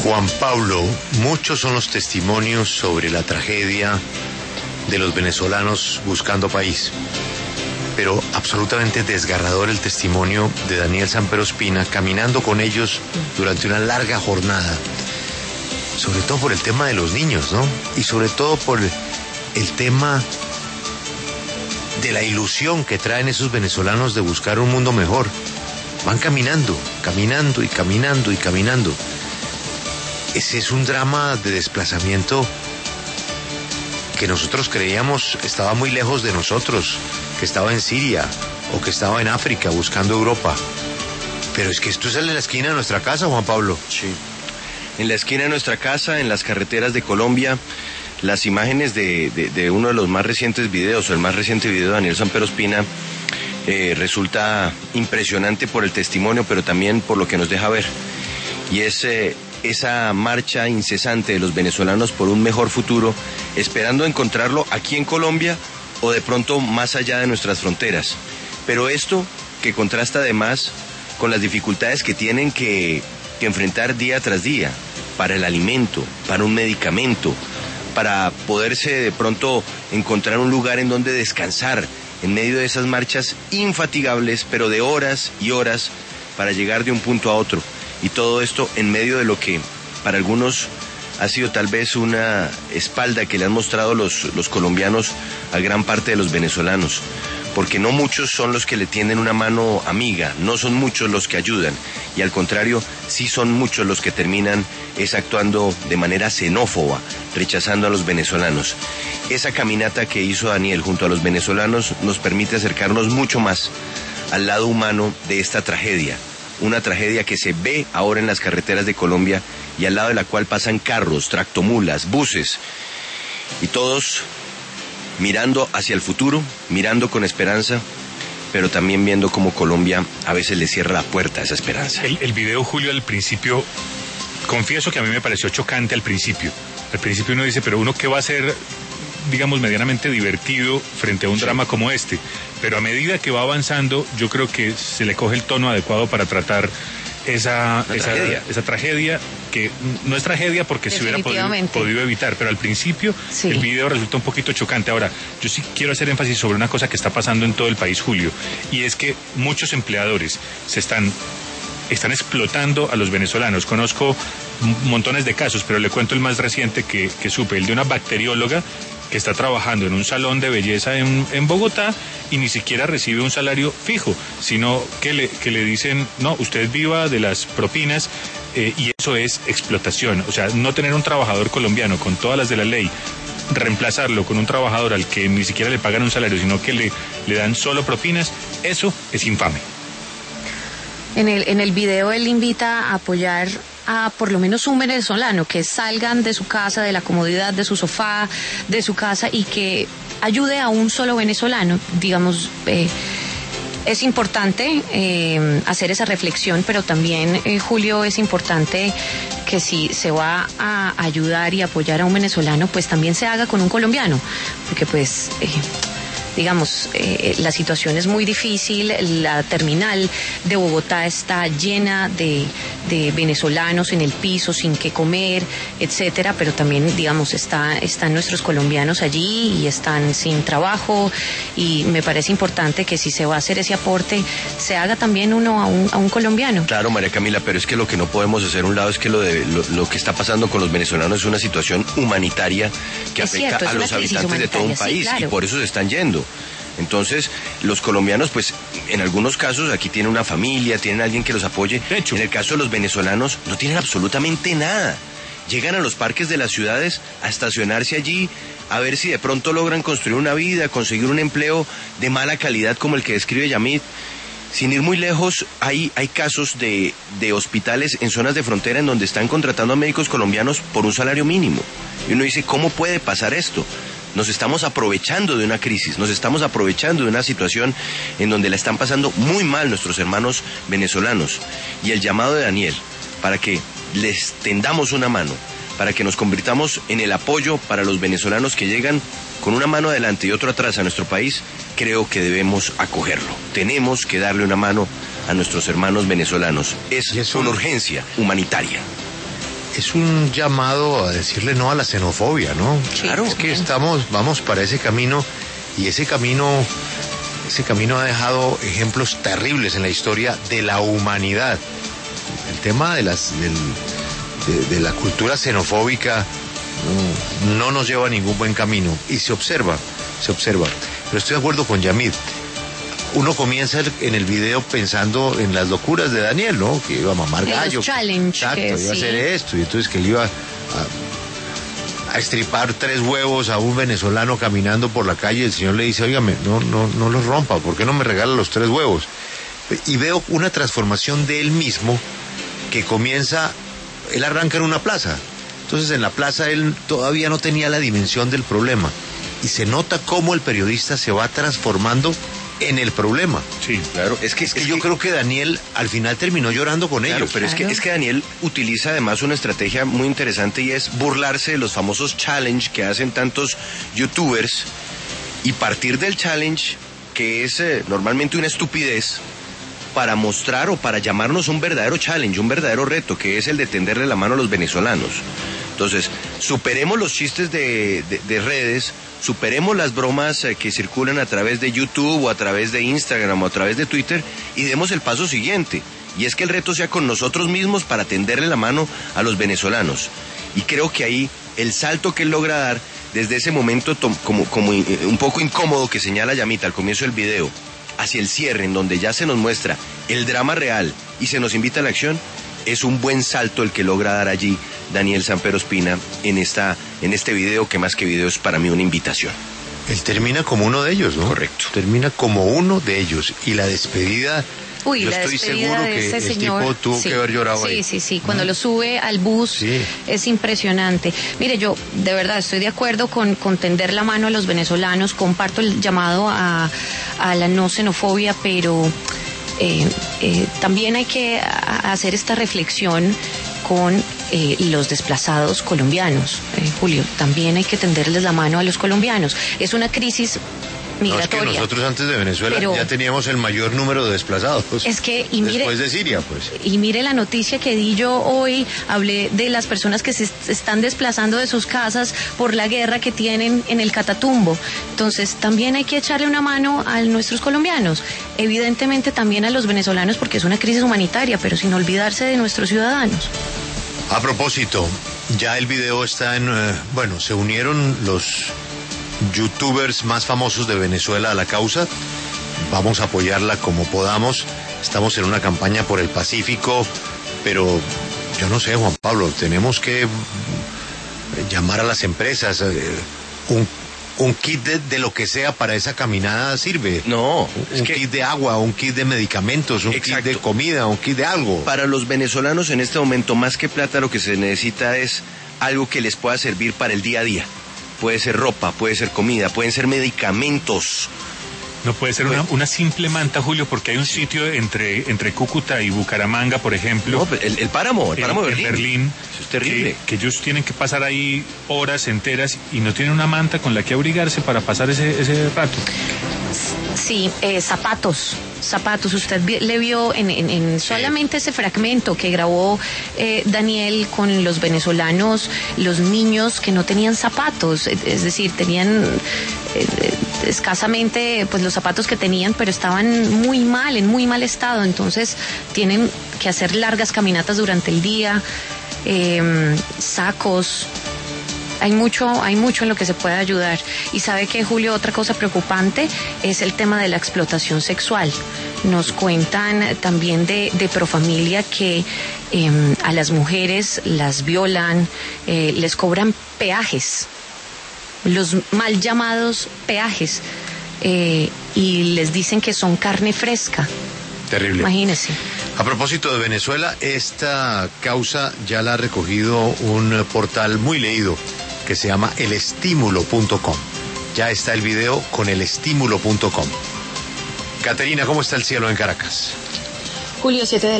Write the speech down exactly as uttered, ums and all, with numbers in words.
Juan Pablo, muchos son los testimonios sobre la tragedia de los venezolanos buscando país, pero absolutamente desgarrador el testimonio de Daniel Samper Ospina caminando con ellos durante una larga jornada, sobre todo por el tema de los niños, ¿no? Y sobre todo por el tema de la ilusión que traen esos venezolanos de buscar un mundo mejor. Van caminando, caminando y caminando y caminando. Ese es un drama de desplazamiento que nosotros creíamos estaba muy lejos de nosotros, que estaba en Siria o que estaba en África buscando Europa. Pero es que esto es en la esquina de nuestra casa, Juan Pablo. Sí. En la esquina de nuestra casa, en las carreteras de Colombia, las imágenes de, de, de uno de los más recientes videos, o el más reciente video de Daniel Samper Ospina, eh, resulta impresionante por el testimonio, pero también por lo que nos deja ver. Y es eh, esa marcha incesante de los venezolanos por un mejor futuro, esperando encontrarlo aquí en Colombia o de pronto más allá de nuestras fronteras. Pero esto que contrasta además con las dificultades que tienen que, que enfrentar día tras día para el alimento, para un medicamento, para poderse de pronto encontrar un lugar en donde descansar en medio de esas marchas infatigables, pero de horas y horas para llegar de un punto a otro. Y todo esto en medio de lo que para algunos ha sido tal vez una espalda que le han mostrado los, los colombianos a gran parte de los venezolanos. Porque no muchos son los que le tienden una mano amiga, no son muchos los que ayudan. Y al contrario, sí son muchos los que terminan es actuando de manera xenófoba, rechazando a los venezolanos. Esa caminata que hizo Daniel junto a los venezolanos nos permite acercarnos mucho más al lado humano de esta tragedia. Una tragedia que se ve ahora en las carreteras de Colombia y al lado de la cual pasan carros, tractomulas, buses, y todos mirando hacia el futuro, mirando con esperanza, pero también viendo cómo Colombia a veces le cierra la puerta a esa esperanza. El, el video, Julio, al principio, confieso que a mí me pareció chocante al principio. Al principio uno dice, pero uno qué va a hacer, digamos, medianamente divertido frente a un sí. drama como este. Pero a medida que va avanzando, yo creo que se le coge el tono adecuado para tratar esa, esa, tragedia. esa tragedia, que no es tragedia porque se hubiera podido, podido evitar, pero al principio sí. el video resulta un poquito chocante. Ahora, yo sí quiero hacer énfasis sobre una cosa que está pasando en todo el país, Julio, y es que muchos empleadores se están... están explotando a los venezolanos. Conozco montones de casos, pero le cuento el más reciente que, que supe, el de una bacterióloga que está trabajando en un salón de belleza en, en Bogotá y ni siquiera recibe un salario fijo, sino que le, que le dicen, no, usted viva de las propinas, eh, y eso es explotación. O sea, no tener un trabajador colombiano con todas las de la ley, reemplazarlo con un trabajador al que ni siquiera le pagan un salario, sino que le, le dan solo propinas, eso es infame. En el, en el video él invita a apoyar a por lo menos un venezolano, que salgan de su casa, de la comodidad de su sofá, de su casa, y que ayude a un solo venezolano. Digamos, eh, es importante eh, hacer esa reflexión, pero también, eh, Julio, es importante que si se va a ayudar y apoyar a un venezolano, pues también se haga con un colombiano, porque pues... Eh, digamos, eh, la situación es muy difícil, la terminal de Bogotá está llena de, de venezolanos en el piso sin qué comer, etcétera, pero también, digamos, está, están nuestros colombianos allí y están sin trabajo, y me parece importante que si se va a hacer ese aporte, se haga también uno a un, a un colombiano. Claro, María Camila, pero es que lo que no podemos hacer a un lado es que lo, de, lo, lo que está pasando con los venezolanos es una situación humanitaria que es afecta cierto, a los habitantes de todo un país, sí, claro. Y por eso se están yendo. Entonces, los colombianos, pues, en algunos casos, aquí tienen una familia, tienen alguien que los apoye. De hecho, en el caso de los venezolanos, no tienen absolutamente nada. Llegan a los parques de las ciudades a estacionarse allí, a ver si de pronto logran construir una vida, conseguir un empleo de mala calidad como el que describe Yamid. Sin ir muy lejos, hay, hay casos de, de hospitales en zonas de frontera en donde están contratando a médicos colombianos por un salario mínimo. Y uno dice, ¿cómo puede pasar esto? Nos estamos aprovechando de una crisis, nos estamos aprovechando de una situación en donde la están pasando muy mal nuestros hermanos venezolanos. Y el llamado de Daniel para que les tendamos una mano, para que nos convirtamos en el apoyo para los venezolanos que llegan con una mano adelante y otra atrás a nuestro país, creo que debemos acogerlo. Tenemos que darle una mano a nuestros hermanos venezolanos. Es una urgencia humanitaria. es un llamado a decirle no a la xenofobia, ¿no? Claro. Es que estamos, vamos para ese camino, y ese camino, ese camino ha dejado ejemplos terribles en la historia de la humanidad. El tema de las, del, de, de la cultura xenofóbica no, no nos lleva a ningún buen camino, y se observa, se observa. Pero estoy de acuerdo con Yamid. Uno comienza en el video pensando en las locuras de Daniel, ¿no? Que iba a mamar gallo. Los challenge. Exacto, que iba sí. a hacer esto, y entonces que le iba a, a estripar tres huevos a un venezolano caminando por la calle. El señor le dice, óigame, no, no, no los rompa, ¿por qué no me regala los tres huevos? Y veo una transformación de él mismo que comienza, él arranca en una plaza. Entonces en la plaza él todavía no tenía la dimensión del problema. Y se nota cómo el periodista se va transformando en el problema. Sí, claro. Es que, Es que es yo que- creo que Daniel al final terminó llorando con Claro, ellos. pero es que, Claro. es que Daniel utiliza además una estrategia muy interesante, y es burlarse de los famosos challenge que hacen tantos youtubers, y partir del challenge, que es eh, normalmente una estupidez, para mostrar o para llamarnos un verdadero challenge, un verdadero reto, que es el de tenderle la mano a los venezolanos. Entonces, superemos los chistes de, de, de redes, superemos las bromas eh, que circulan a través de YouTube o a través de Instagram o a través de Twitter, y demos el paso siguiente. Y es que el reto sea con nosotros mismos para tenderle la mano a los venezolanos. Y creo que ahí el salto que él logra dar desde ese momento tom- como, como eh, un poco incómodo que señala Yamita al comienzo del video, hacia el cierre, en donde ya se nos muestra el drama real y se nos invita a la acción, es un buen salto el que logra dar allí Daniel Samper Ospina en, esta, en este video, que más que video es para mí una invitación. Él termina como uno de ellos, ¿no? Correcto. Termina como uno de ellos. Y la despedida, Uy, yo la estoy despedida seguro de que ese el señor, tipo tuvo sí, que haber llorado sí, ahí. Sí, sí, cuando lo sube al bus Sí. es impresionante. Mire, yo de verdad estoy de acuerdo con, con tender la mano a los venezolanos, comparto el llamado a, a la no xenofobia, pero eh, eh, también hay que a- hacer esta reflexión con eh, los desplazados colombianos. Eh, Julio, también hay que tenderles la mano a los colombianos. Es una crisis No, es que migratoria. nosotros antes de Venezuela Pero- ya teníamos el mayor número de desplazados. Es que, y mire- Después de Siria, pues. Y mire la noticia que di yo hoy, hablé de las personas que se est- están desplazando de sus casas por la guerra que tienen en el Catatumbo. Entonces, también hay que echarle una mano a nuestros colombianos, evidentemente también a los venezolanos, porque es una crisis humanitaria, pero sin olvidarse de nuestros ciudadanos. A propósito, ya el video está en... eh, bueno, se unieron los youtubers más famosos de Venezuela a la causa. Vamos a apoyarla como podamos. Estamos en una campaña por el Pacífico, pero yo no sé, Juan Pablo, tenemos que llamar a las empresas. eh, un, un kit de, de lo que sea para esa caminada sirve. No, es un que kit de agua, un kit de medicamentos, un Exacto. kit de comida, un kit de algo. para los venezolanos en este momento, más que plata, lo que se necesita es algo que les pueda servir para el día a día. Puede ser ropa, puede ser comida, pueden ser medicamentos. No puede ser una, una simple manta, Julio, porque hay un sitio entre, entre Cúcuta y Bucaramanga, por ejemplo. No, el, el páramo, el en- páramo de en Berlín. Berlín, Eso es terrible. Que, que ellos tienen que pasar ahí horas enteras y no tienen una manta con la que abrigarse para pasar ese, ese rato. Sí, eh, zapatos, zapatos. Usted vi- le vio en, en- en solamente ese fragmento que grabó eh, Daniel con los venezolanos, los niños que no tenían zapatos, es es decir, tenían eh, eh, escasamente pues los zapatos que tenían, pero estaban muy mal, en muy mal estado, entonces tienen que hacer largas caminatas durante el día, eh, sacos. Hay mucho, hay mucho en lo que se puede ayudar. Y sabe que, Julio, otra cosa preocupante es el tema de la explotación sexual. Nos cuentan también de, de Profamilia que eh, a las mujeres las violan, eh, les cobran peajes, los mal llamados peajes, eh, y les dicen que son carne fresca. Terrible. Imagínese. A propósito de Venezuela, esta causa ya la ha recogido un portal muy leído que se llama el estímulo punto com. Ya está el video con el estímulo punto com. Caterina, ¿cómo está el cielo en Caracas? Julio, siete de